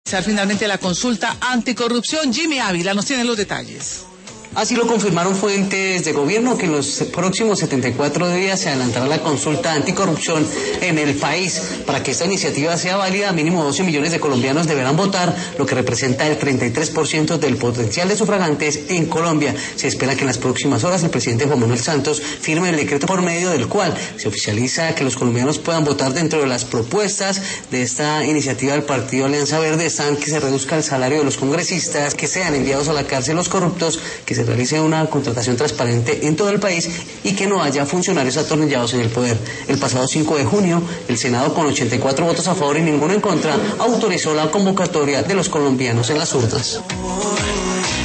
Finalmente la consulta anticorrupción. Jimmy Ávila nos tiene los detalles. Así lo confirmaron fuentes de gobierno, que en los próximos 74 días se adelantará la consulta anticorrupción en el país. Para que esta iniciativa sea válida, mínimo 12 millones de colombianos deberán votar, lo que representa el 33% del potencial de sufragantes en Colombia. Se espera que en las próximas horas el presidente Juan Manuel Santos firme el decreto por medio del cual se oficializa que los colombianos puedan votar. Dentro de las propuestas de esta iniciativa del Partido Alianza Verde están que se reduzca el salario de los congresistas, que sean enviados a la cárcel los corruptos, que se realice una contratación transparente en todo el país y que no haya funcionarios atornillados en el poder. El pasado 5 de junio, el Senado, con 84 votos a favor y ninguno en contra, autorizó la convocatoria de los colombianos en las urnas.